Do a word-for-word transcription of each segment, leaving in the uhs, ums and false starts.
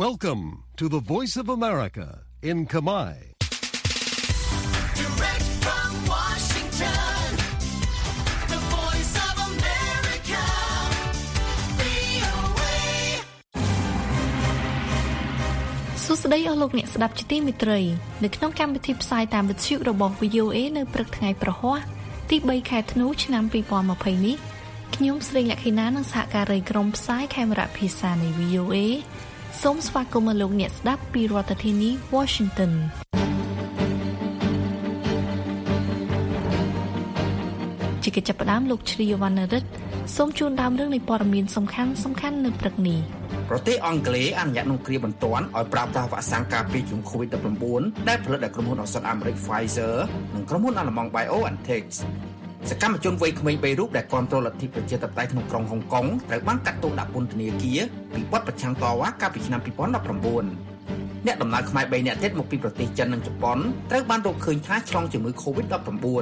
Welcome to the Voice of America in Khmer. Direct from Washington, the Voice of America, វី អូ เอ សួស្តីអស់លោកអ្នកស្ដាប់ជាទីមេត្រីនៅក្នុងកម្មវិធីផ្សាយតាមវិទ្យុរបស់ វី អូ เอ នៅព្រឹកថ្ងៃប្រហ័សទីបីខែធ្នូឆ្នាំពីរពាន់ម្ភៃនេះខ្ញុំស្រីលក្ខិណានិងសហការីក្រុមផ្សាយខេមរៈភាសានៃ វី អូ เอ សូមស្វាគមន៍លោកអ្នកស្ដាប់ពីរដ្ឋធានី Washington ជាកិច្ចចាប់ផ្ដើមលោកជ្រាវណ្ណរិទ្ធសូមជូនដើមរឿងនៃព័ត៌មានសំខាន់សំខាន់នៅព្រឹកនេះប្រទេសអង់គ្លេសអនុញ្ញាតនឹងគ្រាបន្ទាន់ឲ្យប្រើប្រាស់វ៉ាក់សាំងការពារជំងឺ COVID ដប់ប្រាំបួន ដែលផលិតដោយក្រុមហ៊ុនឱសថអាមេរិក Pfizer និងក្រុមហ៊ុនអាល្លឺម៉ង់ BioNTech សកម្មជនវ័យក្មេងបីរូបដែលគាំទ្រលទ្ធិប្រជាធិបតេយ្យក្នុងក្រុងហុងកុងត្រូវបានកាត់ទោសដាក់ពន្ធនាគារពីបទប្រឆាំងតវ៉ាកាលពីឆ្នាំពីរពាន់ដប់ប្រាំបួន អ្នកដំណើរខ្មែរបីនាក់ទៀតមកពីប្រទេសចិននិងជប៉ុនត្រូវបានរកឃើញថាឆ្លងជំងឺ COVID ដប់ប្រាំបួន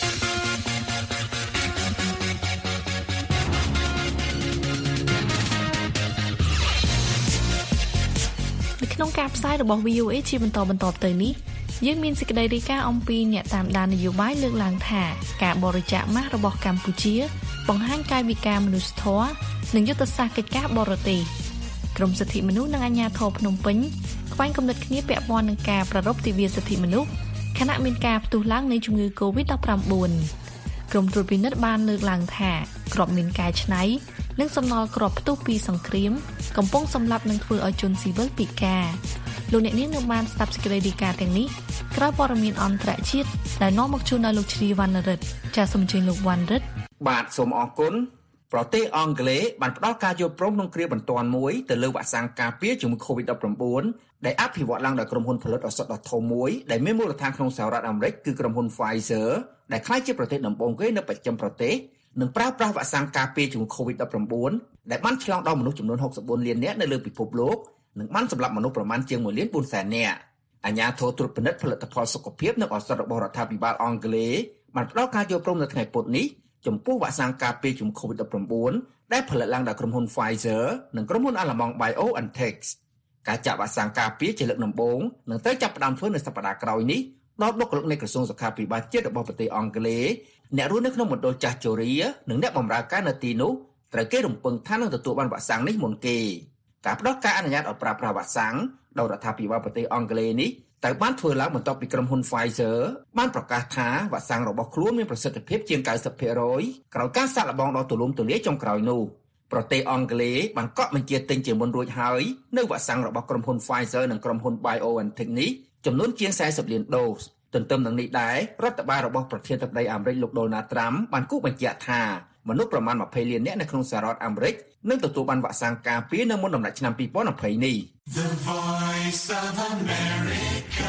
ក្នុងការផ្សាយរបស់ វី អូ เอ ជាបន្តបន្តទៅនេះយើងមានសេចក្តីរាយការណ៍អំពីអ្នកតាមដាននយោបាយលើកឡើងថាការបរិច្ចាគម៉ាស់របស់កម្ពុជាបង្ហាញកាយវិការមនុស្សធម៌និងយុទ្ធសាស្ត្រកិច្ចការបរទេសក្រមសិទ្ធិមនុស្សនិងអាជ្ញាធរភ្នំពេញខ្វែងគំនិតគ្នាពាក់ព័ន្ធនឹងការប្រារព្ធទិវាសិទ្ធិមនុស្សខណៈមានការផ្ទុះឡើងនៃជំងឺ COVID ដប់ប្រាំបួន ក្រមត្រួតពិនិត្យបានលើកឡើងថាគ្រាប់មានកាយឆ្នៃនិងសំណល់គ្រាប់ផ្ទុះពីសង្គ្រាមកំពុងសម្លាប់និងធ្វើឲ្យជនស៊ីវិលពិការលោកអ្នកនាងនៅបានស្ដាប់សេចក្តីរាយការណ៍ទាំងនេះក្រោយព័ត៌មានអន្តរជាតិដែលនាំមកជូនដល់លោកជ្រាវណ្ណរិទ្ធចាសសូមអញ្ជើញលោកវណ្ណរិទ្ធបាទសូមអរគុណប្រទេសអង់គ្លេសបានផ្ដល់ការយល់ព្រមក្នុងគ្រាបន្ទាន់មួយទៅលើវ៉ាក់សាំងការពារជំងឺ COVID ដប់ប្រាំបួន ដែលអភិវឌ្ឍឡើងដោយក្រុមហ៊ុនផលិតឱសថដ៏ធំមួយដែលមានមូលដ្ឋានក្នុងសហរដ្ឋអាមេរិកគឺក្រុមហ៊ុន Pfizer ដែលក្លាយជាប្រទេសដំបូងគេនៅបស្ចិមប្រទេសនឹងប្រើប្រាស់វ៉ាក់សាំងការពារជំងឺ COVID ដប់ប្រាំបួន ដែលបានឆ្លងដល់មនុស្សចំនួនហុកសិបបួនលាននាក់នៅលើពិភពលោកនិងបានសម្លាប់មនុស្សប្រមាណជាងមួយលានបួនសែននាក់អាជ្ញាធរត្រួតពិនិត្យផលិតផលសុខភាពនិងឱសថរបស់រដ្ឋាភិបាលអង់គ្លេសបានផ្ដល់ការយល់ព្រមនៅថ្ងៃពុធនេះចំពោះវ៉ាក់សាំងការពារជំងឺ COVID ដប់ប្រាំបួន ដែលផលិតឡើងដោយក្រុមហ៊ុន Pfizer និងក្រុមហ៊ុនអាល្លឺម៉ង់ BioNTech ការចាក់វ៉ាក់សាំងការពារជាលើកដំបូងនឹងត្រូវចាប់ផ្ដើមធ្វើនៅសប្តាហ៍ក្រោយនេះដល់បុគ្គលិកនៃក្រសួងសុខាភិបាលជាតិរបស់ប្រទេសអង់គ្លេសអ្នករស់នៅក្នុងមណ្ឌលចាស់ជូរីនិងអ្នកបម្រើការនៅទីនោះត្រូវគេរំពឹងថានឹងទទួលបានវ៉ាក់សាំងនេះមុនគេការផ្ដល់ការអនុញ្ញាតឲ្យប្រើប្រាស់វ៉ាក់សាំងដោយរដ្ឋាភិបាលប្រទេសអង់គ្លេសនេះត្រូវបានធ្វើឡើងបន្ទាប់ពីក្រុមហ៊ុន Pfizer បានប្រកាសថាវ៉ាក់សាំងរបស់ខ្លួនមានប្រសិទ្ធភាពជាង 九十ភាគរយ ក្រោយការសាកល្បងដ៏ទូលំទូលាយចុងក្រោយនោះប្រទេសអង់គ្លេសបានកក់បញ្ជាទិញជាមុនរួចហើយនៅវ៉ាក់សាំងរបស់ក្រុមហ៊ុន Pfizer និងក្រុមហ៊ុន BioNTech នេះចំនួនជាងสี่สิบលានដូសទន្ទឹមនឹងនេះដែររដ្ឋបាលរបស់ប្រធានាធិបតីអាមេរិកលោក Donald Trump បានគូបញ្ជាក់ថាមនុស្សប្រមាណยี่สิบលាននាក់នៅក្នុងសហរដ្ឋអាមេរិកនឹងទទួលបានវ៉ាក់សាំងការពារនៅមុនដំណាច់ឆ្នាំពីរពាន់ម្ភៃនេះ The Voice of America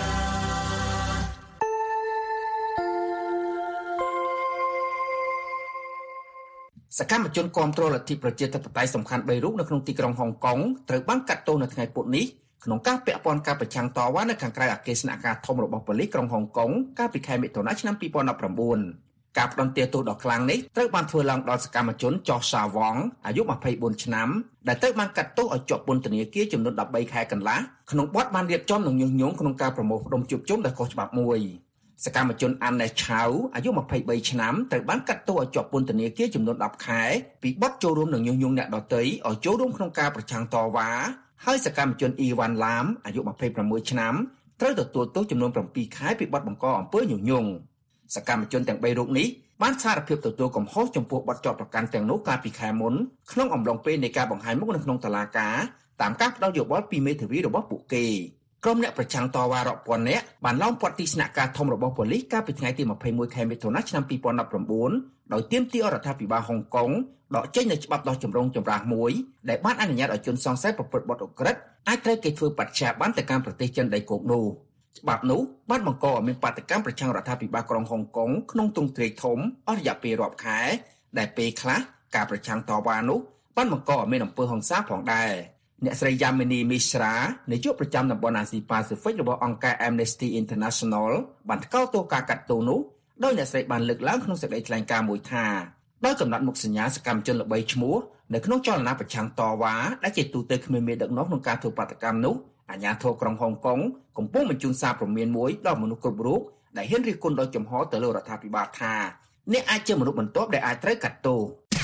សកម្មជនគាំទ្រលទ្ធិប្រជាធិបតេយ្យសំខាន់បីរូបនៅក្នុងទីក្រុងហុងកុងត្រូវបានកាត់ទោសនៅថ្ងៃពុធនេះក្នុងការពាក់ព័ន្ធការប្រឆាំងតវ៉ានៅខាងក្រៅអគារស្នាក់ការធំរបស់ប៉ូលីសក្រុងហុងកុងកាលពីខែមិថុនាឆ្នាំពីរពាន់ដប់ប្រាំបួន ការផ្ដន្ទាទោសដ៏ខ្លាំងនេះត្រូវបានធ្វើឡើងដោយសកម្មជនចោះសាវ៉ងអាយុยี่สิบสี่ឆ្នាំដែលត្រូវបានកាត់ទោសឲ្យជាប់ពន្ធនាគារចំនួន13ខែកន្លះក្នុងបទបានរៀបចំនិងញុះញង់ក្នុងការប្រមូលផ្ដុំជួបជុំដោយខុសច្បាប់មួយសកម្មជនអានណេសឆៅអាយុยี่สิบสามឆ្នាំត្រូវបានកាត់ទោសឲ្យជាប់ពន្ធនាគារចំនួនដប់ខែពីបទចូលរួមនិងញុះញង់អ្នកដទៃឲ្យចូលរួមក្នុងការប្រឆាំងតវ៉ាហើយសកម្មជនអ៊ីវ៉ាន់ឡាមអាយុยี่สิบหกឆ្នាំត្រូវទទួលទោសចំនួនsevenខែពីបទបង្កអំពើញុះញង់សកម្មជនទាំងបីរូបនេះបានសារភាពទទួលកំហុសចំពោះបទចោទប្រកាន់ទាំងនោះកាលពីខែមុនក្នុងអំឡុងពេលនៃការបង្ហាញមុខនៅក្នុងតុលាការតាមការផ្ដល់យោបល់ពីមេធាវីរបស់ពួកគេក្រុមអ្នកប្រឆាំងតវ៉ារាប់ពាន់នាក់បានឡោមព័ទ្ធទីស្នាក់ការធំរបស់ប៉ូលីសកាលពីថ្ងៃទីยี่สิบเอ็ดខែមិថុនាឆ្នាំពីរពាន់ដប់ប្រាំបួន ដោយទាមទាររដ្ឋាភិបាលហុងកុងដកចេញនូវច្បាប់ដោះចម្រងចម្រាស់មួយដែលបានអនុញ្ញាតឲ្យជនសង្ស័យប្រព្រឹត្តបទឧក្រិដ្ឋអាចត្រូវគេធ្វើបដិសេធបានទៅកាន់ប្រទេសចិនដីគោកនោះច្បាប់នោះបានបង្កឲ្យមានបាតកម្មប្រឆាំងរដ្ឋាភិបាលក្រុងហុងកុងក្នុងទ្រង់ទ្រាយធំអស់រយៈពេលរាប់ខែដែលពេលខ្លះការប្រឆាំងតវ៉ានោះបានបង្កឲ្យមានអំពើហិង្សាផងដែរអ្នកស្រីយ៉ាមីនីមីស្រានាយកប្រចាំតំបន់អាស៊ីប៉ាស៊ីហ្វិករបស់អង្គការ Amnesty International បានថ្កោលទោសការកាត់ទោសនោះដោយអ្នកស្រីបានលើកឡើងក្នុងសេចក្តីថ្លែងការណ៍មួយថាដោយកំណត់មុខសញ្ញាសកម្មជនល្បីឈ្មោះនៅក្នុងចលនាប្រឆាំងតវ៉ាដែលជាទូទៅគ្មានមេដឹកនាំក្នុងការធ្វើបាតកម្មនោះអាជ្ញាធរក្រុងហុងកុងកំពុងបញ្ជូនសារព្រមានមួយដល់មនុស្សគ្រប់រូបដែលហ៊ានរិះគន់ដោយចំហទៅលើរដ្ឋាភិបាលថាអ្នកអាចជាមនុស្សបន្ទាប់ដែលអាចត្រូវកាត់ទោស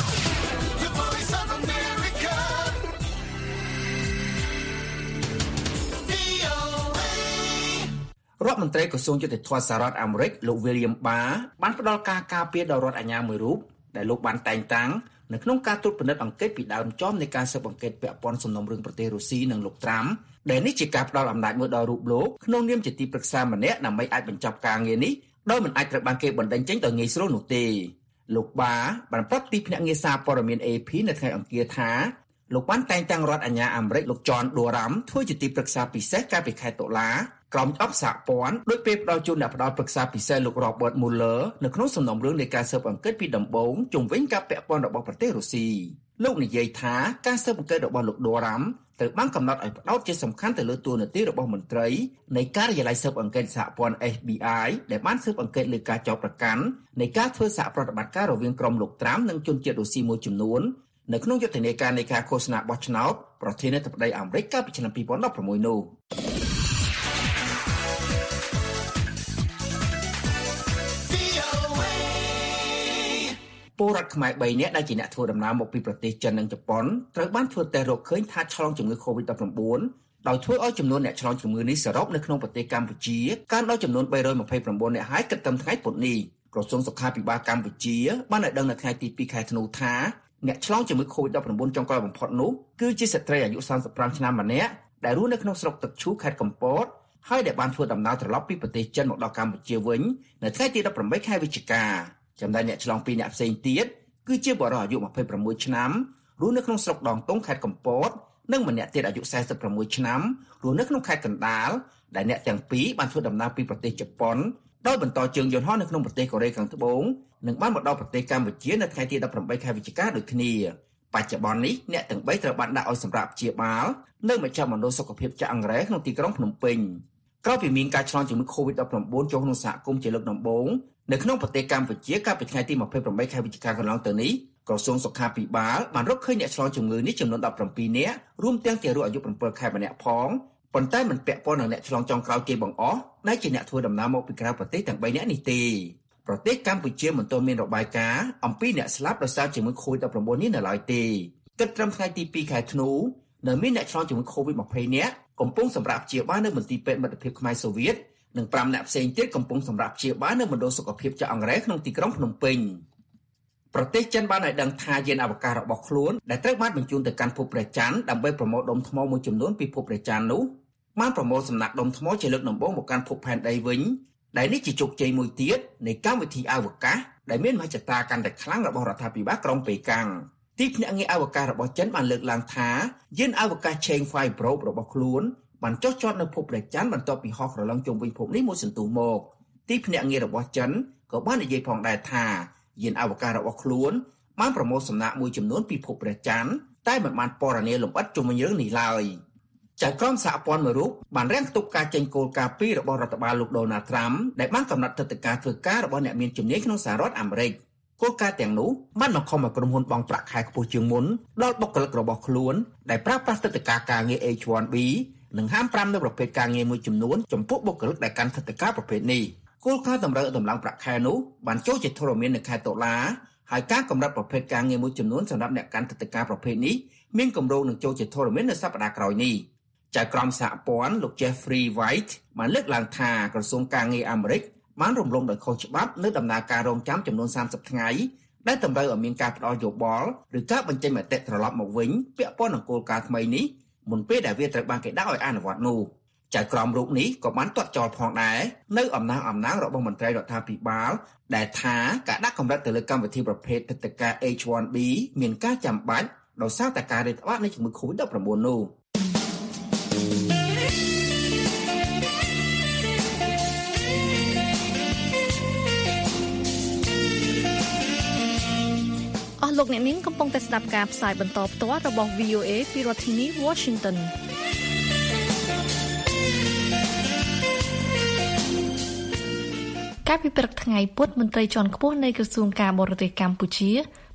រដ្ឋមន្ត្រីក្រសួងយុតិធម៌សហរដ្ឋអាមេរិកលោក William Barr បានផ្ដល់ការការពារដល់រដ្ឋអាជ្ញាមួយរូបដែលលោកបានតែងតាំងនៅក្នុងការត្រួតពិនិត្យអង្កេតពីដើមចំនៃការស៊ើបអង្កេតពាក់ព័ន្ធសំណុំរឿងប្រទេសរុស្ស៊ីនិងលោកត្រាំដែលនេះជាការផ្ដល់អំណាចមួយដល់រូបលោកក្នុងនាមជាទីប្រឹក្សាម្នាក់ដើម្បីអាចបញ្ចប់ការងារនេះដោយមិនអាចត្រូវបានគេបណ្តេញចេញដោយងាយស្រួលនោះទេលោក Barr បានប្រាប់ទីភ្នាក់ងារសារព័ត៌មាន A P នៅថ្ងៃអង្គារថាលោកបានតែងតាំងរដ្ឋអាជ្ញាអាមេរិកលោក John Durham ធ្វើជាទីប្រឹក្សាពិសេសកាលពីខែតុលាក្រុមអបសហព័ន្ធដោយពេលផ្ដល់ជូនអ្នកផ្ដល់ប្រឹក្សាពិសេសលោក Robert Mueller នៅក្នុងសំណុំរឿងនៃការស៊ើបអង្កេតពីដំបូងជុំវិញការពាក់ព័ន្ធរបស់ប្រទេសរុស្ស៊ីលោកនិយាយថាការស៊ើបអង្កេតរបស់លោក Durham ត្រូវបានកំណត់ឲ្យផ្ដោតជាសំខាន់ទៅលើតួនាទីរបស់មន្ត្រីនៃការិយាល័យស៊ើបអង្កេតសហព័ន្ធ F B I ដែលបានស៊ើបអង្កេតលើការចោទប្រកាន់នៃការធ្វើសហប្រតិបត្តិការរវាងក្រុមលោកត្រាំនិងជនជាតិរុស្ស៊ីមួយចំនួននៅក្នុងយុទ្ធនាការនៃការឃោសនាបោះឆ្នោតប្រធានាធិបតីអាមេរិកកាលពីឆ្នាំពីរពាន់ដប់ប្រាំមួយនោះពលរដ្ឋខ្មែរបីនាក់ដែលជាអ្នកធ្វើដំណើរមកពីប្រទេសចិននិងជប៉ុនត្រូវបានធ្វើតេស្តរកឃើញថាឆ្លងជំងឺ COVID ដប់ប្រាំបួន ដោយធ្វើឲ្យចំនួនអ្នកឆ្លងជំងឺនេះសរុបនៅក្នុងប្រទេសកម្ពុជាកើនដល់ចំនួនបីរយម្ភៃប្រាំបួននាក់ហើយគិតត្រឹមថ្ងៃពុធនេះក្រសួងសុខាភិបាលកម្ពុជាបានឲ្យដឹងនៅថ្ងៃទីពីរខែធ្នូថាអ្នកឆ្លងជំងឺ COVID ដប់ប្រាំបួន ចុងក្រោយបំផុតនោះគឺជាស្ត្រីអាយុសាមសិបប្រាំឆ្នាំម្នាក់ដែលរស់នៅក្នុងស្រុកទឹកឈូខេត្តកំពតហើយដែលបានធ្វើដំណើរត្រឡប់ពីប្រទេសចិនមកដល់កម្ពុជាវិញនៅថ្ងៃទីដប់ប្រាំបីខែវិច្ឆិកាចំណែកអ្នកឆ្លងពីរអ្នកផ្សេងទៀតគឺជាបុរសអាយុម្ភៃប្រាំមួយឆ្នាំរស់នៅក្នុងស្រុកដងតុងខេត្តកំពតនិងម្នាក់ទៀតអាយុសែសិបប្រាំមួយឆ្នាំរស់នៅក្នុងខេត្តកណ្ដាលដែលអ្នកទាំងពីរបានធ្វើដំណើរពីប្រទេសជប៉ុនដោយបន្តជើងយន្តហោះនៅក្នុងប្រទេសកូរ៉េខាងត្បូងនិងបានមកដល់ប្រទេសកម្ពុជានៅថ្ងៃទីដប់ប្រាំបីខែវិច្ឆិកាដូចគ្នាបច្ចុប្បន្ននេះអ្នកទាំងបីត្រូវបានដាក់ឲ្យសម្រាប់ព្យាបាលនៅមជ្ឈមណ្ឌលសុខភាពចាក់អង្រែក្នុងទីក្រុងភ្នំពេញក្រោយពីមានការឆ្លងជំងឺ COVID ដប់ប្រាំបួន ចូលក្នុងសហគមន៍ជាលើកដំបូងនៅក្នុងប្រទេសកម្ពុជាកាលពីថ្ងៃទីម្ភៃប្រាំបីខែវិច្ឆិកាកន្លងទៅនេះក្រសួងសុខាភិបាលបានរកឃើញអ្នកឆ្លងជំងឺនេះចំនួនដប់ប្រាំពីរនាក់រួមទាំងទារកអាយុប្រាំពីរខែម្នាក់ផងប៉ុន្តែមិនពាក់ព័ន្ធនឹងអ្នកឆ្លងចុងក្រោយគេបង្អស់ដែលជាអ្នកធ្វើដំណើរមកពីក្រៅប្រទេសទាំងបីនាក់នេះទេប្រទេសកម្ពុជាមិនទាន់មានរបាយការណ៍អំពីអ្នកស្លាប់ដោយសារជំងឺ COVID ដប់ប្រាំបួន នេះនៅឡើយទេគិតត្រឹមថ្ងៃទីពីរខែធ្នូនៅមានអ្នកឆ្លងជំងឺ COVID ម្ភៃនាក់កំពុងសម្រាប់ព្យាបាលនៅមន្ទីរពេទ្យមិត្តភាពខ្មែរសូវៀតនិងប្រាំអ្នកផ្សេងទៀតកំពុងសម្រាប់ព្យាបាលនៅមណ្ឌលសុខភាពចាក់អង្រែក្នុងទីក្រុងភ្នំពេញប្រទេសចិនបានឲ្យដឹងថាយានអវកាសរបស់ខ្លួនដែលត្រូវបានបញ្ជូនទៅកាន់ភពព្រះច័ន្ទដើម្បីប្រមូលដុំថ្មមួយចំនួនពីភពព្រះច័ន្ទនោះបានប្រមូលសំណាក់ដុំថ្មជាលើកដំបូងមកកាន់ភពផែនដីវិញដែលនេះជាជោគជ័យមួយទៀតនៃកម្មវិធីអវកាសដែលមានមហិច្ឆតាកាន់តែខ្លាំងរបស់រដ្ឋាភិបាលក្រុងប៉េកាំងទីភ្នាក់ងារអវកាសរបស់ចិនបានលើកឡើងថាយានអវកាស Changfly Probe របស់ខ្លួនបានចុះចតនៅភពព្រះច័ន្ទបន្ទាប់ពីហោះក្រឡឹងជុំវិញភពនេះមួយសន្ទុះមកទីភ្នាក់ងាររបស់ចិនក៏បាននិយាយផងដែរថាយានអវកាសរបស់ខ្លួនបានប្រមូលសំណាក់មួយចំនួនពីភពព្រះច័ន្ទតែមិនបានពណ៌នាលម្អិតជុំវិញរឿងនេះឡើយចៅក្រមសហព័ន្ធមួយរូបបានរាំងខ្ទប់ការចេញគោលការណ៍ពីររបស់រដ្ឋបាលលោក Donald Trump ដែលបានកំណត់ទិដ្ឋាការធ្វើការរបស់អ្នកមានជំនាញក្នុងសហរដ្ឋអាមេរិកគោលការណ៍ទាំងនោះបានបង្ខំឲ្យក្រុមហ៊ុនបង់ប្រាក់ខែខ្ពស់ជាងមុនដល់បុគ្គលិករបស់ខ្លួនដែលប្រើប្រាស់ទិដ្ឋាការការងារ H one B និងហាមប្រាមនៅប្រភេទការងារមួយចំនួនចំពោះបុគ្គលិកដែលកាន់ទិដ្ឋាការប្រភេទនេះគោលការណ៍តម្រូវឲ្យតម្លើងប្រាក់ខែនោះបានចូលជាធរមាននៅខែតុលាហើយការកម្រិតប្រភេទការងារមួយចំនួនសម្រាប់អ្នកកាន់ទិដ្ឋាការប្រភេទនេះមានគម្រោងនឹងចូលជាធរមាននៅសប្តាហ៍ក្រោយនេះចៅក្រមសហព័ន្ធលោក Jeffrey White បានលើកឡើងថាក្រសួងការងារអាមេរិកបានរំលងដោយខុសច្បាប់នៅដំណើរការរងចាំចំនួនសាមសិបថ្ងៃដែលតម្រូវឲ្យមានការផ្ដល់យោបល់ឬការបញ្ចេញមតិត្រឡប់មកវិញពាក់ព័ន្ធនឹងគោលការណ៍ថ្មីនេះមុនពេលដែលវាត្រូវបានគេដាក់ឲ្យអនុវត្តនោះចៅក្រមរូបនេះក៏បានទាត់ចោលផងដែរនៅអំណះអំណាងរបស់មន្ត្រីរដ្ឋាភិបាលដែលថាការដាក់កម្រិតទៅលើកម្មវិធីប្រភេទទិដ្ឋាការ H one B មានការចាំបាច់ដោយសារតែការរាតត្បាតនៃជំងឺ COVID ដប់ប្រាំបួន នោះលោកអ្នកនាងកំពុងតែស្ដាប់ការផ្សាយបន្តផ្ទាល់របស់ V O A ពីរដ្ឋធានី Washington កាលពីព្រឹកថ្ងៃពុធមន្ត្រីជាន់ខ្ពស់នៃក្រសួងការបរទេសកម្ពុជា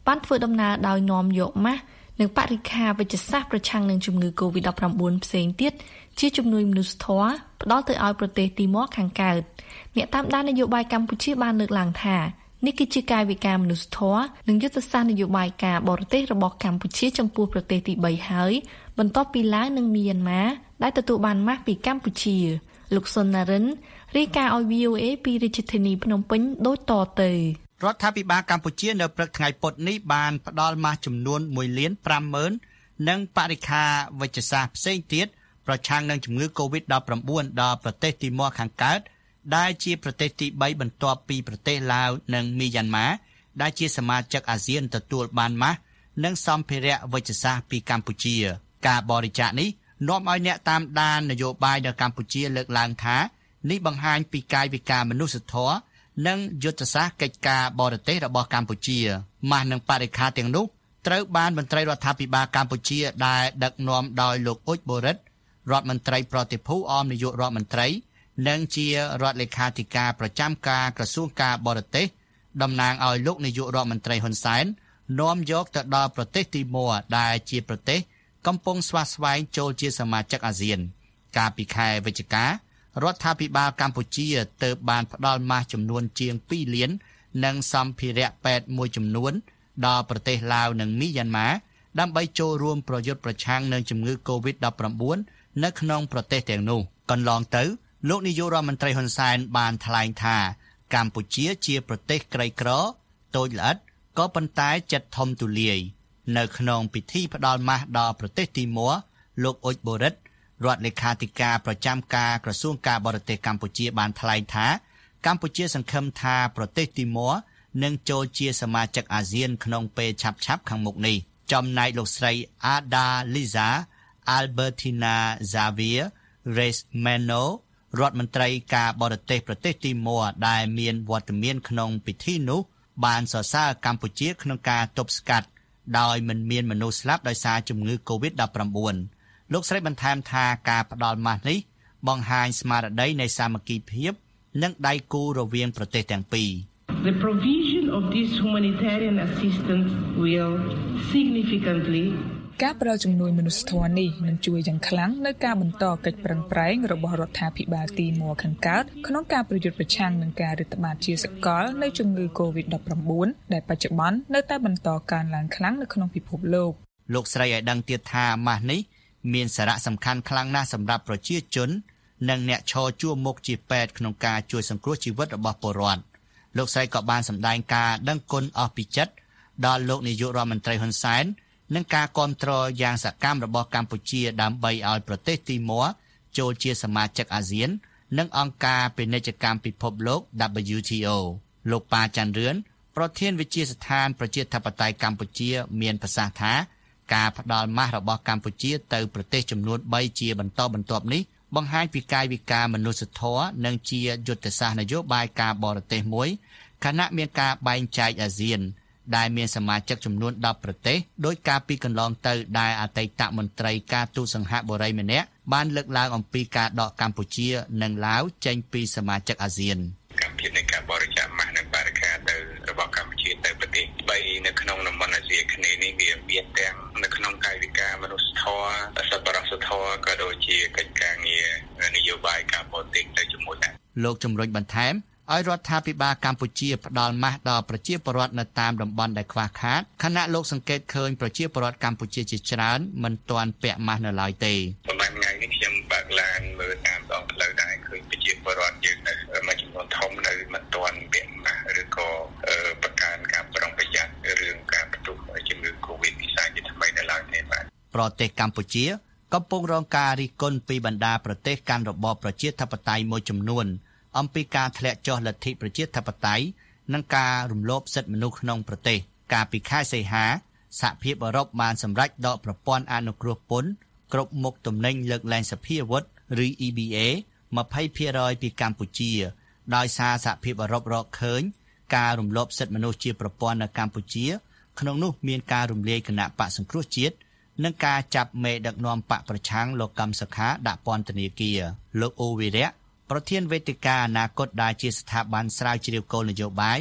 បានធ្វើដំណើរដោយនាំយកម៉ាស់និងបរិក្ខារវិជ្ជសាស្ត្រប្រឆាំងនឹងជំងឺ កូវីដ ដប់ប្រាំបួន ផ្សេងទៀតជាជំនួយមនុស្សធម៌ផ្ដល់ទៅឲ្យប្រទេសទីម៉័រខាងកើតអ្នកតាមដាននយោបាយកម្ពុជាបានលើកឡើងថានេះគឺជាកាយវិការមនុស្សធម៌និងយុទ្ធសាស្ត្រនយោបាយការបរទេសរបស់កម្ពុជាចំពោះប្រទេសទីបីហើយបន្ទាប់ពីឡាវនិងមីយ៉ាន់ម៉ាដែលទទួលបានម៉ាស់ពីកម្ពុជាលោកសុនណារិនរាយការណ៍ឲ្យ វី អូ អេ ពីរាជធានីភ្នំពេញដូចតទៅរដ្ឋាភិបាលកម្ពុជានៅព្រឹកថ្ងៃពុធនេះបានផ្ដល់ម៉ាស់ចំនួនមួយលានប្រាំម៉ឺននិងបរិក្ខារវិជ្ជសាស្ត្រផ្សេងទៀតប្រឆាំងនឹងជំងឺ កូវីដ ដប់ប្រាំបួន ដល់ប្រទេសទីម៉័រខាងកើតដែលជាប្រទេសទីបីបន្ទាប់ពីប្រទេសឡាវនិងមីយ៉ាន់ម៉ាដែលជាសមាជិកអាស៊ានទទួលបានម៉ាស់និងសម្ភារៈវិជ្ជសាស្ត្រពីកម្ពុជាការបរិច្ចាគនេះនាំឲ្យអ្នកតាមដាននយោបាយនៅកម្ពុជាលើកឡើងថានេះបង្ហាញពីកាយវិការមនុស្សធម៌និងយុទ្ធសាស្ត្រកិច្ចការបរទេសរបស់កម្ពុជាម៉ាស់និងបរិក្ខារទាំងនោះត្រូវបានមន្ត្រីរដ្ឋាភិបាលកម្ពុជាដែលដឹកនាំដោយលោកអ៊ុចបូរិតរដ្ឋមន្ត្រីប្រតិភូអមនាយករដ្ឋមន្ត្រីនិងជារដ្ឋលេខាធិការប្រចាំការក្រសួងការបរទេសតំណាងឲ្យលោកនាយករដ្ឋមន្ត្រីហ៊ុនសែននាំយកទៅដល់ប្រទេសទីម៉័រដែលជាប្រទេសកំពុងស្វាស្វែងចូលជាសមាជិកអាស៊ានកាលពីខែវិច្ឆិការដ្ឋាភិបាលកម្ពុជាទើបបានផ្ដល់ម៉ាស់ចំនួនជាងពីរលាននិងសម្ភារៈពេទ្យមួយចំនួនដល់ប្រទេសឡាវនិងមីយ៉ាន់ម៉ាដើម្បីចូលរួមប្រយុទ្ធប្រឆាំងនឹងជំងឺ កូវីដ ដប់ប្រាំបួន នៅក្នុងប្រទេសទាំងនោះកន្លងទៅលោកនាយករដ្ឋមន្ត្រីហ៊ុនសែនបានថ្លែងថាកម្ពុជាជាប្រទេសក្រីក្រតូចល្អិតក៏ប៉ុន្តែចិត្តធំទូលាយនៅក្នុងពិធីផ្ដល់ម៉ាស់ដល់ប្រទេសទីម៉័រលោកអ៊ុចបូរិតរដ្ឋលេខាធិការប្រចាំការក្រសួងការបរទេសកម្ពុជាបានថ្លែងថាកម្ពុជាសង្ឃឹមថាប្រទេសទីម៉័រនឹងចូលជាសមាជិកអាស៊ានក្នុងពេលឆាប់ៗខាងមុខនេះចំណែកលោកស្រី Ada Liza Albertina Xavier Reyes-Meno រដ្ឋមន្ត្រីការបរទេសប្រទេសទីម៉័រដែលមានវត្តមានក្នុងពិធីនោះបានសរសើរកម្ពុជាក្នុងការទប់ស្កាត់ដោយមិនមានមនុស្សស្លាប់ដោយសារជំងឺ កូវីដ ដប់ប្រាំបួន លោកស្រីបន្ថែមថាការផ្ដល់ម៉ាស់នេះបង្ហាញស្មារតីនៃសាមគ្គីភាពនិងដៃគូរវាងប្រទេសទាំងពីរ The provision of this humanitarian assistance will significantly ការផ្ដល់ជំនួយមនុស្សធម៌នេះនឹងជួយយ៉ាងខ្លាំងនៅការបន្តកិច្ចប្រឹងប្រែងរបស់រដ្ឋាភិបាលទីម៉័រខាងកើតក្នុងការប្រយុទ្ធប្រឆាំងនឹងការរាតត្បាតជាសកលនៃជំងឺ កូវីដ ដប់ប្រាំបួន ដែលបច្ចុប្បន្ននៅតែបន្តកើនឡើងខ្លាំងនៅក្នុងពិភពលោកលោកស្រីឲ្យដឹងទៀតថាម៉ាស់នេះមានសារៈសំខាន់ខ្លាំងណាស់សម្រាប់ប្រជាជននិងអ្នកឈរជួរមុខជាពេទ្យក្នុងការជួយសង្គ្រោះជីវិតរបស់ពលរដ្ឋលោកស្រីក៏បានសម្ដែងការដឹងគុណអស់ពីចិត្តដល់លោកនាយករដ្ឋមន្ត្រីហ៊ុនសែននិងការគាំទ្រយ៉ាងសកម្មរបស់កម្ពុជាដើម្បីឲ្យប្រទេសទីម៉័រចូលជាសមាជិកអាស៊ាននិងអង្គការពាណិជ្ជកម្មពិភពលោក ដាប៊្លយូ ធី អូ លោកប៉ាច័ន្ទរឿនប្រធានវិទ្យាស្ថានប្រជាធិបតេយ្យកម្ពុជាមានប្រសាសន៍ថាការផ្ដល់ម៉ាស់របស់កម្ពុជាទៅប្រទេសចំនួនបីជាបន្តបន្ទាប់នេះបង្ហាញពីកាយវិការមនុស្សធម៌និងជាយុទ្ធសាស្ត្រនយោបាយការបរទេសមួយខណៈមានការបែងចែកអាស៊ានដែលមានសមាជិកចំនួនដប់ប្រទេសដោយការពីកន្លងទៅដែលអតីតមន្ត្រីការទូតសង្ហបុរីម្នាក់បានលើកឡើងអំពីការដកកម្ពុជានិងឡាវចេញពីសមាជិកអាស៊ានកម្ពុជានៃការបរិច្ចាគម៉ាស់និងបរិក្ខារទៅរបស់កម្ពុជាទៅប្រទេសបីនៅក្នុងតំបន់អាស៊ីអាគ្នេយ៍នេះវាមានទាំងនៅក្នុងកាយវិការមនុស្សធម៌សប្បុរសធម៌ក៏ដូចជាកិច្ចការងារនយោបាយការបរទេសទៅជាមួយដែរលោកជំរុញបន្ថែមឲ្យរដ្ឋាភិបាលកម្ពុជាផ្ដល់ម៉ាស់ដល់ប្រជាពលរដ្ឋនៅតាមតំបន់ដែលខ្វះខាតខណៈលោកសង្កេតឃើញប្រជាពលរដ្ឋកម្ពុជាជាច្រើនមិនទាន់ពាក់ម៉ាស់នៅឡើយទេប្រហែលថ្ងៃនេះខ្ញុំបើកឡានមើលតាមដងផ្លូវដែរឃើញប្រជាពលរដ្ឋយើងនៅមួយចំនួនធំនៅមិនទាន់ពាក់ម៉ាស់ឬក៏ប្រកាន់ការប្រុងប្រយ័ត្នរឿងការផ្ទុះជំងឺ កូវីដ ពិសាជាថ្មីនៅឡើយទេបាទប្រទេសកម្ពុជាកំពុងរងការរិះគន់ពីបណ្ដាប្រទេសកាន់របបប្រជាធិបតេយ្យមួយចំនួនអំពីការធ្លាក់ចុះលទ្ធិប្រជាធិបតេយ្យនិងការរំលោភសិទ្ធិមនុស្សក្នុងប្រទេសកាលពីខែសីហាសហភាពអឺរ៉ុបបានសម្រេចដកប្រព័ន្ធអនុគ្រោះពន្ធគ្រប់មុខទំនិញលើកលែងសភាវុធឬ អ៊ី ប៊ី เอ ยี่สิบភាគរយ ពីកម្ពុជាដោយសារសហភាពអឺរ៉ុបរកឃើញការរំលោភសិទ្ធិមនុស្សជាប្រព័ន្ធនៅកម្ពុជាក្នុងនោះមានការរំលាយគណៈបកសង្គ្រោះជាតិនិងការចាប់មេដឹកនាំបកប្រឆាំងលោកកឹមសុខាដាក់ពន្ធនាគារលោកអូវីរៈប្រធានវេទិកាអនាគតដែលជាស្ថាប័នស្រាវជ្រាវគោលនយោបាយ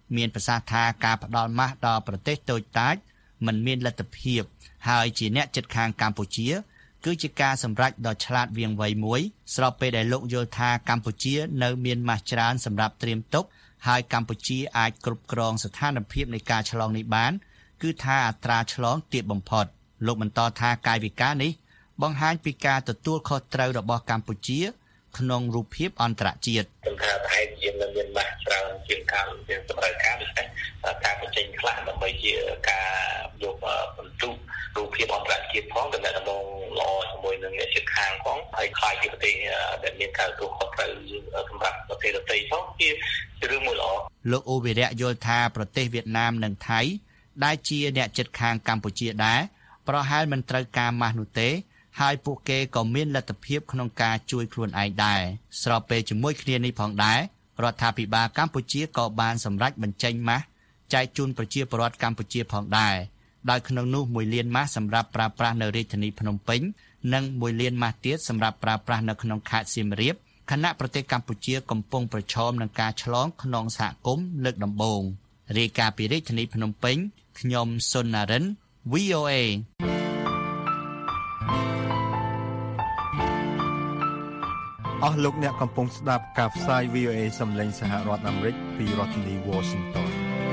មានប្រសាសន៍ថាការផ្ដល់ម៉ាស់ដល់ប្រទេសតូចតាចមិនមានលទ្ធភាពហើយជាអ្នកជិតខាងកម្ពុជាគឺជាការសម្រេចដ៏ឆ្លាតវៀងវៃមួយស្របពេលដែលលោកយល់ថាកម្ពុជានៅមានម៉ាស់ច្រើនសម្រាប់ត្រៀមទុកហើយកម្ពុជាអាចគ្រប់គ្រងស្ថានភាពនៃការឆ្លងនេះបានគឺថាអត្រាឆ្លងទាបបំផុតលោកបន្តថាកាយវិការនេះបង្ហាញពីការទទួលខុសត្រូវរបស់កម្ពុជាក្នុងរូបភាពអន្តរជាតិខ្ញុំថាប្រហែលជានៅមានម៉ាស់ច្រើនជាងការមានតម្រូវការដូចនេះការបញ្ចេញខ្លះដើម្បីជាការយកបន្ទុករូបភាពអន្តរជាតិផងតំណែងល្អជាមួយនឹងអ្នកជិតខាងផងហើយខ្លាយជាប្រទេសដែលមានការទទួលខុសត្រូវសម្រាប់ប្រទេសដទៃផងជារឿងមួយល្អលោកអូវិរៈយល់ថាប្រទេសវៀតណាមនិងថៃដែលជាអ្នកជិតខាងកម្ពុជាដែរប្រហែលមិនត្រូវការម៉ាស់នោះទេហើយពួកគេក៏មានលទ្ធភាពក្នុងការជួយខ្លួនឯងដែរស្របពេលជាមួយគ្នានេះផងដែររដ្ឋាភិបាលកម្ពុជាក៏បានសម្រេចបញ្ចេញម៉ាស់ចែកជូនប្រជាពលរដ្ឋកម្ពុជាផងដែរដោយក្នុងនោះមួយលានម៉ាស់សម្រាប់ប្រើប្រាស់នៅរាជធានីភ្នំពេញនិងមួយលានម៉ាស់ទៀតសម្រាប់ប្រើប្រាស់នៅក្នុងខេត្តសៀមរាបខណៈប្រទេសកម្ពុជាកំពុងប្រឈមនឹងការឆ្លងក្នុងសហគមន៍លើកដំបូងរាយការណ៍ពីរាជធានីភ្នំពេញខ្ញុំសុនណារិន វី អូ เอអស់លោកអ្នកកំពុងស្ដាប់ការផ្សាយ វី អូ เอ សំឡេងសហរដ្ឋអាមេរិកពីរដ្ឋធានី Washington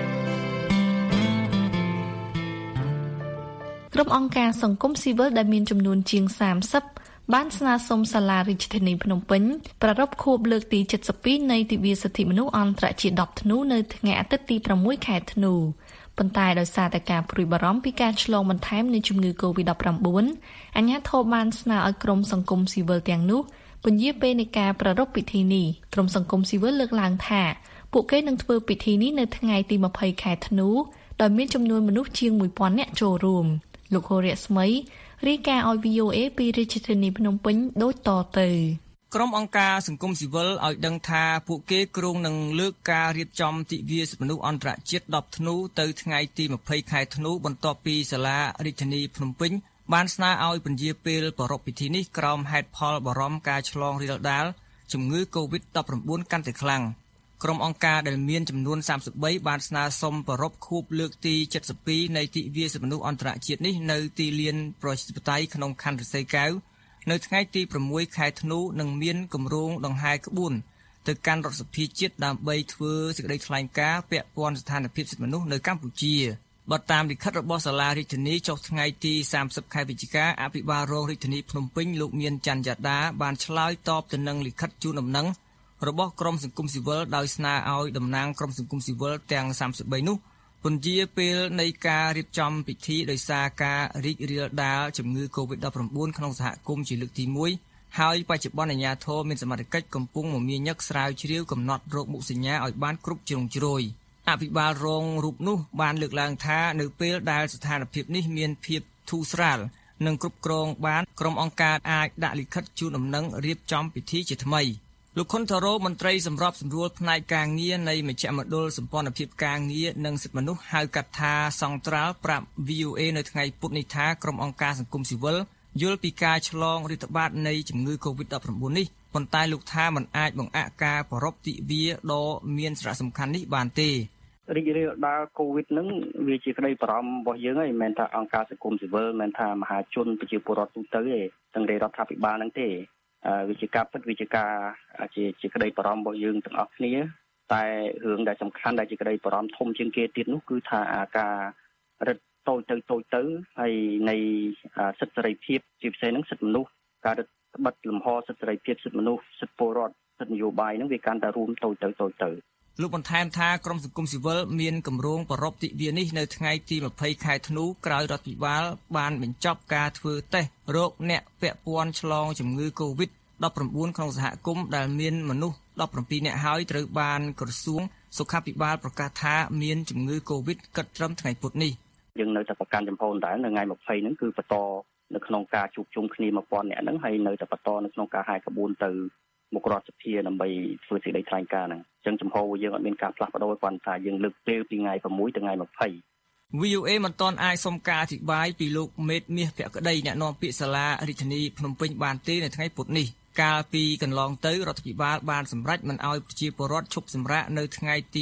ក្រុមអង្គការសង្គមស៊ីវិលដែលមានចំនួនជាងសាមសិបបានស្នើសុំសាលារាជធានីភ្នំពេញប្រារព្ធខួបលើកទីเจ็ดสิบពីរនៃទិវាសិទ្ធិមនុស្សអន្តរជាតិដប់ធ្នូនៅថ្ងៃអាទិត្យទីប្រាំមួយខែធ្នូប៉ុន្តែដោយសារតែការព្រួយបារម្ភពីការឆ្លងបន្ថែមនៃជំងឺ កូវីដ ដប់ប្រាំបួន អាជ្ញាធរបានស្នើឲ្យក្រុមសង្គមស៊ីវិលទាំងនោះពន្យាពេលនៃការប្រារព្ធពិធីនេះក្រុមសង្គមស៊ីវិលលើកឡើងថាពួកគេនឹងធ្វើពិធីនេះនៅថ្ងៃទីម្ភៃខែធ្នូដោយមានចំនួនមនុស្សជាងមួយពាន់នាក់ចូលរួមលោកហូរៈស្មីរាយការណ៍ឲ្យ វី អូ เอ ពីរាជធានីភ្នំពេញដូចតទៅក្រុមអង្គការសង្គមស៊ីវិលឲ្យដឹងថាពួកគេគ្រោងនឹងលើកការរៀបចំទិវាសិទ្ធិមនុស្សអន្តរជាតិដប់ធ្នូទៅថ្ងៃទីម្ភៃខែធ្នូបន្ទាប់ពីសាលារាជធានីភ្នំពេញបានស្នើឲ្យពន្យាពេលប្រារព្ធពិធីនេះក្រោមហេតុផលបារម្ភការឆ្លងរាលដាលជំងឺ កូវីដ ដប់ប្រាំបួន កាន់តែខ្លាំងក្រុមអង្គការដែលមានចំនួនសាមសិបបីបានស្នើសុំប្រារព្ធខួបលើកទីเจ็ดสิบពីរនៃទិវាសិទ្ធិមនុស្សអន្តរជាតិនេះនៅទីលានប្រជាធិបតេយ្យក្នុងខណ្ឌរិស័យកែវនៅថ្ងៃទីប្រាំមួយខែធ្នូនឹងមានគម្រោងដង្ហែក្បួនទៅកាន់រដ្ឋសភាជាតិដើម្បីធ្វើសេចក្តីថ្លែងការណ៍ពាក់ព័ន្ធស្ថានភាពសិទ្ធិមនុស្សនៅកម្ពុជាបើតាមលិខិតរបស់សាលារាជធានីចុះថ្ងៃទីសាមសិបខែវិច្ឆិកាអភិបាលរងរាជធានីភ្នំពេញលោកមានច័ន្ទយ៉ាដាបានឆ្លើយតបទៅនឹងលិខិតជូនដំណឹងរបស់ក្រុមសង្គមស៊ីវិលដោយស្នើឲ្យតំណាងក្រុមសង្គមស៊ីវិលទាំងសាមសិបបីនោះពន្យាពេលនៃការរៀបចំពិធីដោយសារការរីករាលដាលជំងឺ កូវីដ ដប់ប្រាំបួន ក្នុងសហគមន៍ជាលើកទីមួយហើយបច្ចុប្បន្នអាជ្ញាធរមានសមត្ថកិច្ចកំពុងមមាញឹកស្រាវជ្រាវកំណត់រោគមុខសញ្ញាឲ្យបានគ្រប់ជ្រុងជ្រោយអភិបាលរងរូបនោះបានលើកឡើងថានៅពេលដែលស្ថានភាពនេះមានភាពធូរស្រាលនិងគ្រប់គ្រងបានក្រុមអង្គការអាចដាក់លិខិតជូនដំណឹងរៀបចំពិធីជាថ្មីលោកខុនថារ៉ូមន្ត្រីសម្របសម្រួលផ្នែកការងារនៃមជ្ឈមណ្ឌលសម្ព័ន្ធភាពការងារនិងសិទ្ធិមនុស្សហៅកាត់ថាសង្ត្រាល់ប្រាប់ វី អូ เอ នៅថ្ងៃពុធនេះថាក្រុមអង្គការសង្គមស៊ីវិលយល់ពីការឆ្លងរាតត្បាតនៃជំងឺ កូវីដ ដប់ប្រាំបួន នេះប៉ុន្តែលោកថាมันអាចបង្អាក់ការប្រារព្ធទិវាដ៏មានសារៈសំខាន់នេះបានទេរីករាលដាលកូវីដហ្នឹងវាជាក្តីបារម្ភរបស់យើងហើយមិនមែនថាអង្គការសង្គមស៊ីវិលមិនមែនថាមហាជនប្រជាពលរដ្ឋទូទៅទេទាំងរដ្ឋាភិបាលហ្នឹងទេវិជាការពិតវិជាការជាជាក្តីបារម្ភរបស់យើងទាំងអស់គ្នាតែរឿងដែលសំខាន់ដែលជាក្តីបារម្ភធំជាងគេទៀតនោះគឺថាអាការរឹតតូចទៅតូចទៅហើយនៃសិទ្ធិសេរីភាពជាពិសេសហ្នឹងសិទ្ធិមនុស្សការរឹតបន្តឹងលំហសិទ្ធិសេរីភាពសិទ្ធិមនុស្សសិទ្ធិពលរដ្ឋសិទ្ធិនយោបាយហ្នឹងវាកាន់តែរួមតូចទៅតូចទៅលោកបន្ថែមថាក្រុមសង្គមស៊ីវិលមានគម្រោងប្រារព្ធទិវានេះនៅថ្ងៃទីម្ភៃខែធ្នូក្រោយរដ្ឋាភិបាលបានបញ្ចប់ការធ្វើតេស្តរោគអ្នកពាក់ព័ន្ធឆ្លងជំងឺ កូវីដ ដប់ប្រាំបួន ក្នុងសហគមន៍ដែលមានមនុស្សដប់ប្រាំពីរនាក់ហើយត្រូវបានក្រសួងសុខាភិបាលប្រកាសថាមានជំងឺ កូវីដ គិតត្រឹមថ្ងៃពុធនេះយើងនៅតែប្រកាន់ចំហដែរនៅថ្ងៃម្ភៃហ្នឹងគឺបន្តនៅក្នុងការជួបជុំគ្នាមួយពាន់នាក់ហ្នឹងហើយនៅតែបន្តនៅក្នុងការហែកក្បួនទៅមុខរដ្ឋសភាដើម្បីធ្វើសេចក្តីថ្លែងការណ៍ហ្នឹងអញ្ចឹងចំហយើងអត់មានការផ្លាស់ប្ដូរគាត់ថាយើងលើកពេលពីថ្ងៃប្រាំមួយទៅថ្ងៃម្ភៃវី អូ เอ មិនទាន់អាចសុំការអធិប្បាយពីលោកមេតមាសភក្តីអ្នកនាំពាក្យសាលារាជធានីភ្នំពេញបានទេនៅថ្ងៃពុធនេះកាលពីកន្លងទៅរដ្ឋាភិបាលបានសម្រេចមិនឲ្យប្រជាពលរដ្ឋឈប់សម្រាកនៅថ្ងៃទីដប់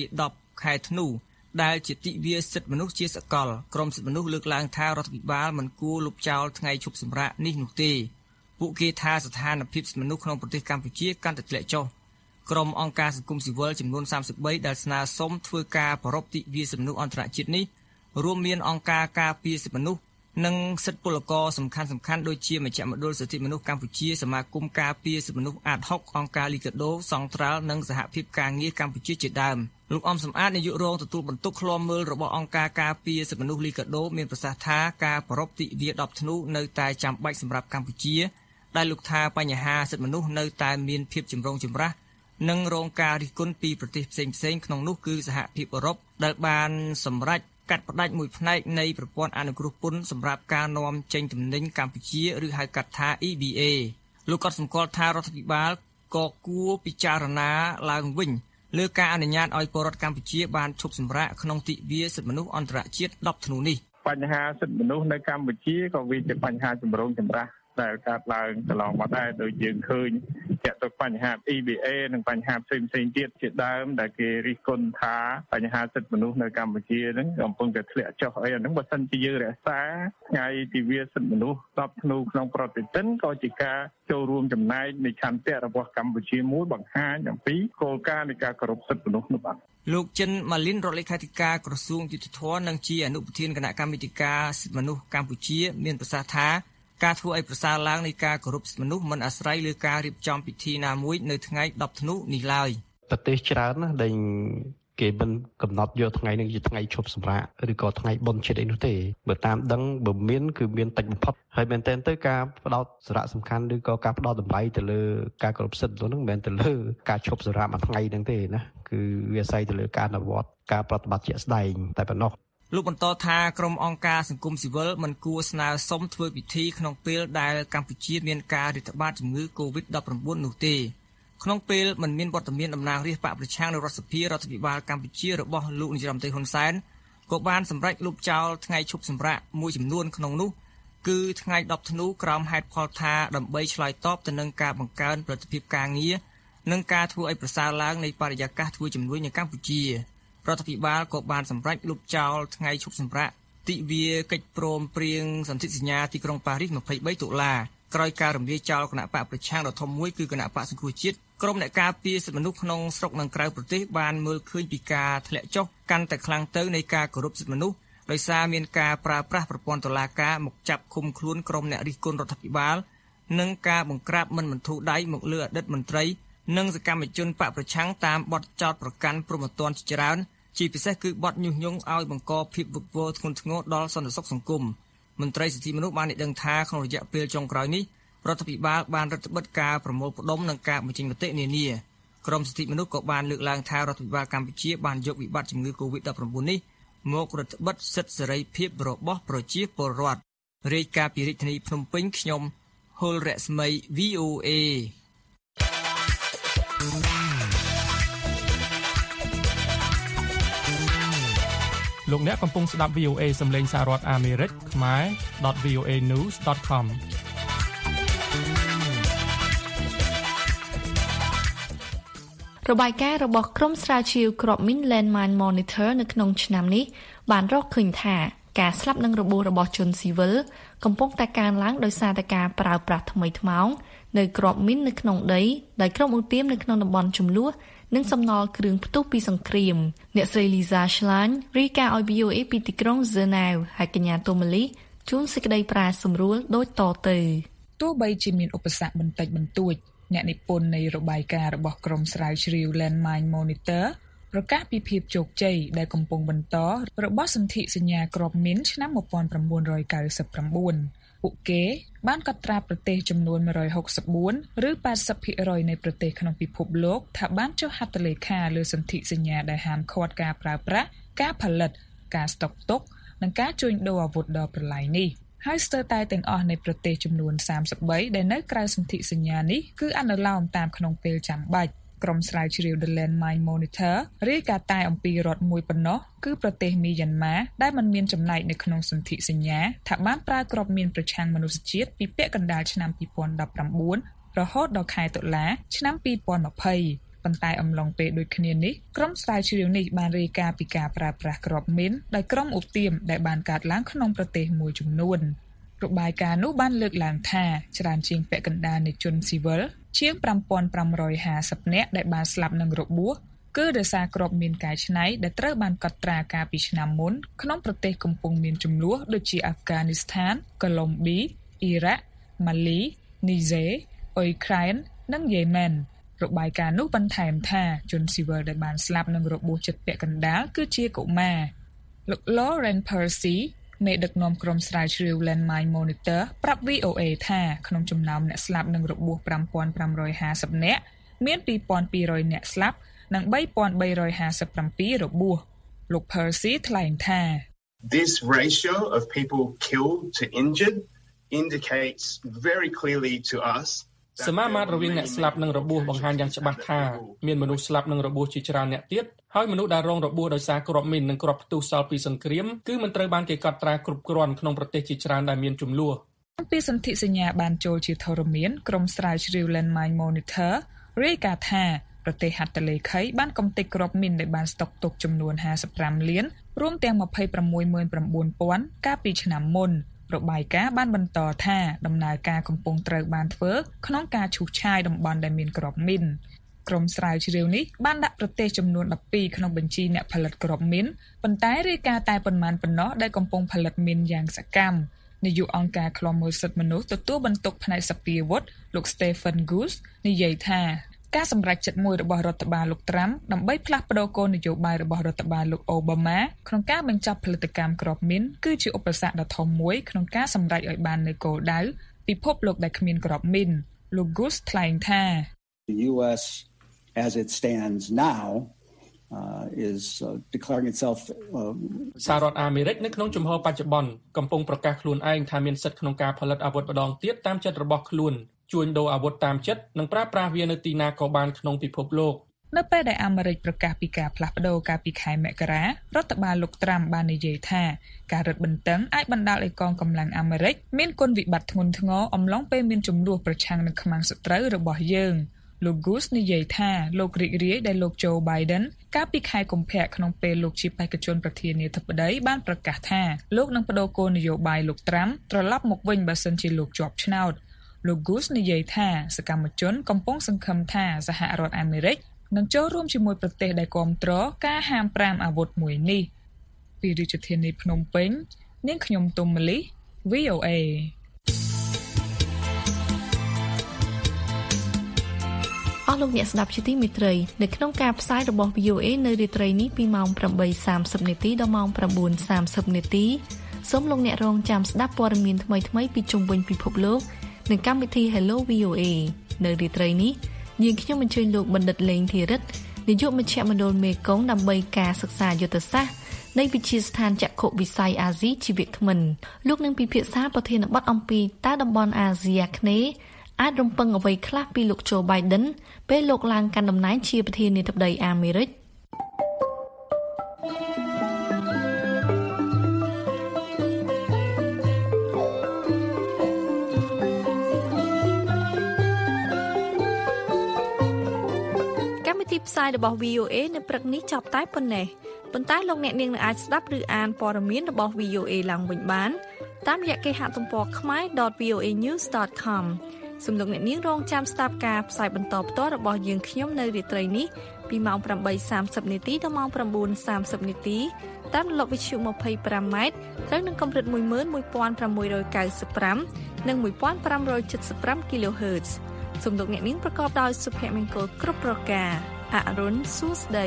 ខែធ្នូដែលជាទិវាសិទ្ធិមនុស្សជាសកលក្រមសិទ្ធិមនុស្សលើកឡើងថារដ្ឋាភិបាលមិនគួរលុបចោលថ្ងៃឈប់សម្រាកនេះនោះទេពួកគេថាស្ថានភាពសិទ្ធិមនុស្សក្នុងប្រទេសកម្ពុជាកាន់តែធ្លាក់ចុះក្រុមអង្គការសង្គមស៊ីវិលចំនួនសាមសិបបីដែលស្នើសុំធ្វើការប្រារព្ធទិវាសិទ្ធិមនុស្សអន្តរជាតិនេះរួមមានអង្គការការពារសិទ្ធិមនុស្សនិងសិទ្ធិពលករសំខាន់សំខាន់ដូចជាមជ្ឈមណ្ឌលសិទ្ធិមនុស្សកម្ពុជាសមាគមការពារសិទ្ធិមនុស្សអាតហុកអង្គការលីកាដូសង្ត្រាល់និងសហភាពការងារកម្ពុជាជាដើមលោកអំសំអាតនាយករងទទួលបន្ទុកឃ្លាំមើលរបស់អង្គការការពារសិទ្ធិមនុស្សលីកាដូមានប្រសាសន៍ថាការប្រារព្ធទិវាដប់ធ្នូនៅតែចាំបាច់សម្រាប់កម្ពុជាដែលលោកថាបញ្ហាសិទ្ធិមនុស្សនៅតែមានភាពចម្រូងចម្រាសនិងរងការរិះគន់ពីប្រទេសផ្សេងៗក្នុងនោះគឺសហភាពអឺរ៉ុបដែលបានសម្រេចកាត់ផ្តាច់មួយផ្នែកនៃប្រព័ន្ធអនុគ្រោះពន្ធសម្រាប់ការនាំចេញទំនិញកម្ពុជាឬហៅកាត់ថា E B A លោកក៏សម្គាល់ថារដ្ឋាភិបាលក៏គួរពិចារណាឡើងវិញលើការអនុញ្ញាតឲ្យពលរដ្ឋកម្ពុជាបានឈប់សម្រាកក្នុងទិវាសិទ្ធិមនុស្សអន្តរជាតិដប់ធ្នូនេះបញ្ហាសិទ្ធិមនុស្សនៅកម្ពុជាក៏វាជាបញ្ហាចម្រូងចម្រាសដែលកើតឡើងកន្លងមកដែរដោយយើងឃើញចាក់ទៅបញ្ហា E B A និងបញ្ហាផ្សេងផ្សេងទៀតជាដើមដែលគេរិះគន់ថាបញ្ហាសិទ្ធិមនុស្សនៅកម្ពុជាហ្នឹងកំពុងតែធ្លាក់ចុះអីអាហ្នឹងបើសិនជាយើងរក្សាថ្ងៃទិវាសិទ្ធិមនុស្សដប់ធ្នូក្នុងប្រតិទិនក៏ជាការចូលរួមចំណែកនៃឆន្ទៈរបស់កម្ពុជាមួយបង្ហាញអំពីគោលការណ៍នៃការគោរពសិទ្ធិមនុស្សនោះបាទលោកចិនម៉ាលីនរដ្ឋលេខាធិការក្រសួងយុតិធម៌និងជាអនុប្រធានគណៈកម្មាធិការសិទ្ធិមនុស្សកម្ពុជាមានប្រសាសន៍ថាការធ្វើឲ្យប្រសើរឡើងនៃការគោរពសិទ្ធិមនុស្សមិនអាស្រ័យលើការរៀបចំពិធីណាមួយនៅថ្ងៃដប់ធ្នូនេះឡើយប្រទេសច្រើនណាស់ដែលគេមិនកំណត់យកថ្ងៃនេះជាថ្ងៃឈប់សម្រាកឬក៏ថ្ងៃបុណ្យជាតិអីនោះទេបើតាមដឹងបើមានគឺមានតិចបំផុតហើយមែនទែនទៅការផ្ដោតសារៈសំខាន់ឬក៏ការផ្ដោតតម្លៃទៅលើការគោរពសិទ្ធិនោះមិនមែនទៅលើការឈប់សម្រាកមួយថ្ងៃហ្នឹងទេណាគឺវាអាស្រ័យទៅលើការអនុវត្តការប្រតិបត្តិជាក់ស្ដែងតែប៉ុណ្ណោះលោកបន្តថាក្រុមអង្គការសង្គមស៊ីវិលមិនគួរស្នើសុំធ្វើពិធីក្នុងពេលដែលកម្ពុជាមានការរាតត្បាតជំងឺ កូវីដ ដប់ប្រាំបួន នោះទេក្នុងពេលមិនមានវត្តមានតំណាងរាស្ត្របកប្រឆាំងនៅរដ្ឋសភារដ្ឋាភិបាលកម្ពុជារបស់លោកនាយរដ្ឋមន្ត្រីហ៊ុនសែនក៏បានសម្រេចលុបចោលថ្ងៃឈប់សម្រាកមួយចំនួនក្នុងនោះគឺថ្ងៃដប់ធ្នូក្រោមហេតុផលថាដើម្បីឆ្លើយតបទៅនឹងការបង្កើនផលិតភាពការងារនិងការធ្វើឲ្យប្រសើរឡើងនៃបរិយាកាសធ្វើជំនួញនៅកម្ពុជារដ្ឋាភិបាលក៏បានសម្រេចលុបចោលថ្ងៃឈប់សម្រាកទិវាកិច្ចព្រមព្រៀងសន្ធិសញ្ញាទីក្រុងប៉ារីសยี่สิบสามតុលាក្រោយការរំលាយចោលគណៈបកប្រឆាំងដ៏ធំមួយគឺគណៈបកសង្គ្រោះជាតិក្រុមអ្នកការពារសិទ្ធិមនុស្សក្នុងស្រុកនិងក្រៅប្រទេសបានមើលឃើញពីការធ្លាក់ចុះកាន់តែខ្លាំងទៅនៃការគោរពសិទ្ធិមនុស្សដោយសារមានការប្រើប្រាស់ប្រព័ន្ធតុលាការមកចាប់ឃុំខ្លួនក្រុមអ្នករិះគន់រដ្ឋាភិបាលនិងការបង្ក្រាបមិនបន្ធូរដៃមកលើអតីតមន្ត្រីនិងសកម្មជនបកប្រឆាំងតាមបទចោទប្រកាន់ព្រហ្មទណ្ឌជាច្រើនជាពិសេសគឺបទញុះញង់ឲ្យបង្កភាពវឹកវរធ្ងន់ធ្ងរដល់សន្តិសុខសង្គមមន្ត្រីសិទ្ធិមនុស្សបានឲ្យដឹងថាក្នុងរយៈពេលចុងក្រោយនេះរដ្ឋាភិបាលបានរដ្ឋបិទការប្រមូលផ្ដុំនិងការបញ្ចេញមតិនានាក្រមសិទ្ធិមនុស្សក៏បានលើកឡើងថារដ្ឋាភិបាលកម្ពុជាបានយកវិបត្តិជំងឺ កូវីដ ដប់ប្រាំបួន នេះមករដ្ឋបិទសិទ្ធិសេរីភាពរបស់ប្រជាពលរដ្ឋរាយការណ៍ពីរាជធានីភ្នំពេញខ្ញុំហុលរស្មី V O A លោកអ្នកកំពុងស្ដាប់ V O A សំឡេងសហរដ្ឋអាមេរិកខ្មែរ .v o a news dot com របាយការណ៍របស់ក្រុមស្រាវជ្រាវគ្រាប់មីន Landmine Monitor នៅក្នុងឆ្នាំនេះបានរកឃើញថាការស្លាប់និងរបួសរបស់ជនស៊ីវិលកំពុងតែកើនឡើងដោយសារតែការប្រើប្រាស់ថ្មីថ្មោងនៅគ្រាប់មីននៅក្នុងដីដោយក្រុមឧទាមនៅក្នុងតំបន់ជម្លោះនិងសំណល់គ្រឿងផ្ទុះពីសង្គ្រាមអ្នកស្រី Lisa Schlein រាយការណ៍ឲ្យ V O A ពីទីក្រុង Geneva ហើយកញ្ញាតូម៉ាលីជួនសេចក្តីប្រាសម្រួលដូចតទៅទោះបីជាមានឧបសគ្គបន្តិចបន្តួចអ្នកនិពន្ធនៃរបាយការណ៍របស់ក្រុមស្រាវជ្រាវ Landmine Monitor ប្រកាសពីភាពជោគជ័យដែលកំពុងបន្តរបស់សន្ធិសញ្ញាគ្រាប់មីនឆ្នាំnineteen ninety-nineពួកគេបានកត់ត្រាប្រទេសចំនួនone hundred sixty-fourឬeightyភាគរយនៃប្រទេសក្នុងពិភពលោកថាបានចុះហត្ថលេខាលើសន្ធិសញ្ញាដែលហាមឃាត់ការប្រើប្រាស់ការផលិតការស្តុកទុកនិងការជួញដូរអាវុធដ៏ប្រឡាយនេះហើយស្ទើរតែទាំងអស់នៃប្រទេសចំនួនthirty-threeដែលនៅក្រៅសន្ធិសញ្ញានេះគឺអនុលោមតាមក្នុងពេលចាំបាច់ក្រុមស្រាវជ្រាវ The Landmine Monitor រាយការណ៍តែអំពីរដ្ឋមួយប៉ុណ្ណោះគឺប្រទេសមីយ៉ាន់ម៉ាដែលមិនមានចំណែកនៅក្នុងសន្ធិសញ្ញាថាបានប្រើគ្រាប់មីនប្រឆាំងមនុស្សជាតិពីពាក់កណ្ដាលឆ្នាំtwenty nineteenរហូតដល់ខែតុលាឆ្នាំtwenty twenty ប៉ុន្តែអំឡុងពេលដូចគ្នានេះក្រុមស្រាវជ្រាវនេះបានរាយការណ៍ពីការប្រើប្រាស់គ្រាប់មីនដោយក្រុមឧទាមដែលបានកើតឡើងក្នុងប្រទេសមួយចំនួនរបាយការណ៍នោះបានលើកឡើងថាច្រើនជាងពាក់កណ្ដាលនៃជនស៊ីវិលជាងfive thousand five hundred fiftyនាក់ដែលបានស្លាប់នឹងរបួសគឺដោយសារគ្រាប់មីនកែច្នៃដែលត្រូវបានកត់ត្រាកាលពីឆ្នាំមុនក្នុងប្រទេសកំពុងមានជម្លោះដូចជាអាហ្វហ្គានីស្ថាន កូឡុំប៊ី អ៊ីរ៉ាក់ ម៉ាលី នីហ្សេ អ៊ុយក្រែននិងយេម៉ែនរបាយការណ៍នោះបន្ថែមថាជនស៊ីវិលដែលបានស្លាប់នឹងរបួសចិត្តពាក់កណ្ដាលគឺជាកុមារលោក Lauren Percy មេដឹកនាំក្រុមស្រាវជ្រាវ Landmine Monitor ប្រាប់ វី អូ អេ ថាក្នុងចំណោមអ្នកស្លាប់នឹងរបួសfive thousand five hundred fiftyនាក់មានtwo thousand two hundredនាក់ស្លាប់និងthree thousand three hundred fifty-sevenរបួសលោក Percy ថ្លែងថា This ratio of people killed to injured indicates very clearly to us សមាមាត្ររវាងអ្នកស្លាប់និងរបួសបង្ហាញយ៉ាងច្បាស់ថាមានមនុស្សស្លាប់និងរបួសជាច្រើនអ្នកទៀតហើយមនុស្សដែលរងរបួសដោយសារគ្រាប់មីននិងគ្រាប់ផ្ទុះសល់ពីសង្គ្រាមគឺមិនត្រូវបានគេកត់ត្រាគ្រប់គ្រាន់ក្នុងប្រទេសជាច្រើនដែលមានជម្លោះពីសន្ធិសញ្ញាបានចូលជាធរមានក្រុមស្រាវជ្រាវ Landmine Monitor រាយការណ៍ថាប្រទេសហត្ថលេខីបានកំទេចគ្រាប់មីនដែលបានស្តុកទុកចំនួនfifty-fiveលានរួមទាំងtwenty-six thousand nine hundredកាលពីឆ្នាំមុនរបាយការណ៍បានបន្តថាដំណើរការកំពុងត្រូវបានធ្វើក្នុងការឈូសឆាយតំបន់ដែលមានគ្រាប់មីនក្រុមស្រាវជ្រាវនេះបានដាក់ប្រទេសចំនួនtwelveក្នុងបញ្ជីអ្នកផលិតគ្រាប់មីនប៉ុន្តែរាយការណ៍តែប៉ុន្មានប៉ុណ្ណោះដែលកំពុងផលិតមីនយ៉ាងសកម្មនាយកអង្គការឃ្លាំមើលសិទ្ធិមនុស្សទទួលបន្ទុកផ្នែកសភាវុធលោក Stephen Goose និយាយថាការសម្រេចចិត្តមួយរបស់រដ្ឋបាលលោកត្រាំដើម្បីផ្លាស់ប្តូរគោលនយោបាយរបស់រដ្ឋបាលលោកអូបាម៉ាក្នុងការបញ្ចប់ផលិតកម្មគ្រាប់មីនគឺជាឧបសគ្គដ៏ធំមួយក្នុងការសម្រេចឲ្យបាននូវគោលដៅពិភពលោកដែលគ្មានគ្រាប់មីនលោក Goose ថ្លែងថា The U S as it stands now uh, is uh, declaring itself សហរដ្ឋអាមេរិកនៅក្នុងជំហរបច្ចុប្បន្នកំពុងប្រកាសខ្លួនឯងថាមានសិទ្ធិក្នុងការផលិតអាវុធម្ដងទៀតតាមចិត្តរបស់ខ្លួនជួញដូរអាវុធតាមចិត្តនិងប្រើប្រាស់វានៅទីណាក៏បានក្នុងពិភពលោកនៅពេលដែលអាមេរិកប្រកាសពីការផ្លាស់ប្តូរកាលពីខែមករារដ្ឋបាលលោកត្រាំបាននិយាយថាការរឹតបន្តឹងអាចបណ្ដាលឲ្យកងកម្លាំងអាមេរិកមានគុណវិបត្តិធ្ងន់ធ្ងរអំឡុងពេលមានជម្លោះប្រឆាំងនឹងខ្មាំងសត្រូវរបស់យើងលោក Goose និយាយថាលោករីករាយដែលលោក Joe Biden កាលពីខែកុម្ភៈក្នុងពេលលោកជាបេក្ខជនប្រធានាធិបតីបានប្រកាសថាលោកនឹងបដូរគោលនយោបាយលោកត្រាំត្រឡប់មកវិញបើសិនជាលោកជាប់ឆ្នោតលោក Goose និយាយថាសកម្មជនកំពុងសង្ឃឹមថាសហរដ្ឋអាមេរិកនឹងចូលរួមជាមួយប្រទេសដែលគាំទ្រការហាមប្រាមអាវុធមួយនេះពីរាជធានីភ្នំពេញនាងខ្ញុំទុំម៉ាលី វី អូ អេអស់លោកអ្នកស្ដាប់ជាទីមេត្រីនៅក្នុងការផ្សាយរបស់ វី អូ អេ នៅរាត្រីនេះពីម៉ោងeight thirtyនាទីដល់ម៉ោងnine thirtyនាទីសូមលោកអ្នករងចាំស្ដាប់ព័ត៌មានថ្មីៗពីជុំវិញពិភពលោកនៅកម្មវិធី Hello វី អូ អេ នៅរាត្រីនេះយើងខ្ញុំអញ្ជើញលោកបណ្ឌិតលេងធីរិតនាយកមជ្ឈមណ្ឌលមេគង្គដើម្បីការសិក្សាយុទ្ធសាស្ត្រនៃវិទ្យាស្ថានចក្ខុវិស័យអាស៊ីជីវៈថ្មិនលោកនឹងពិភាក្សាប្រធានបទអំពីតើតំបន់អាស៊ីអាគ្នេយ៍អាចរំពឹងអ្វីខ្លះពីលោក Joe Biden ពេលលោកឡើងកាន់តំណែងជាប្រធានាធិបតីអាមេរិកផ្សាយរបស់ វី អូ អេ នៅព្រឹកនេះចប់តែប៉ុណ្ណេះប៉ុន្តែលោកអ្នកនាងនឹងអាចស្ដាប់ឬអានព័ត៌មានរបស់ វី អូ អេ ឡើងវិញបានតាមរយៈគេហទំព័រ khmae dot v o a news dot com សូមលោកអ្នកនាងរងចាំស្ដាប់ការផ្សាយបន្តផ្ទាល់របស់យើងខ្ញុំនៅរាត្រីនេះពីម៉ោងeight thirtyនាទីដល់ម៉ោងnine thirtyនាទីតាមរលកវិទ្យុtwenty-fiveម៉ែត្រត្រូវនឹងកម្រិតone one five nine fiveនិងfifteen seventy-five គីឡូហឺតซ์សូមលោកអ្នកនាងប្រកបដោយសុភមង្គលគ្រប់ប្រការអរុនសួស្ដី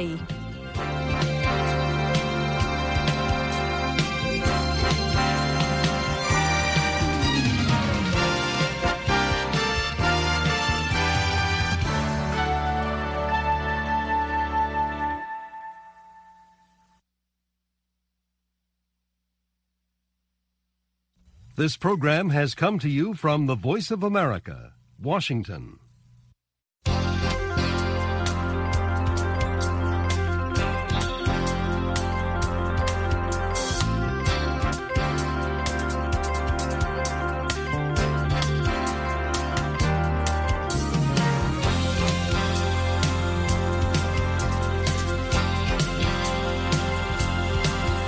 This program has come to you from the Voice of America, Washington.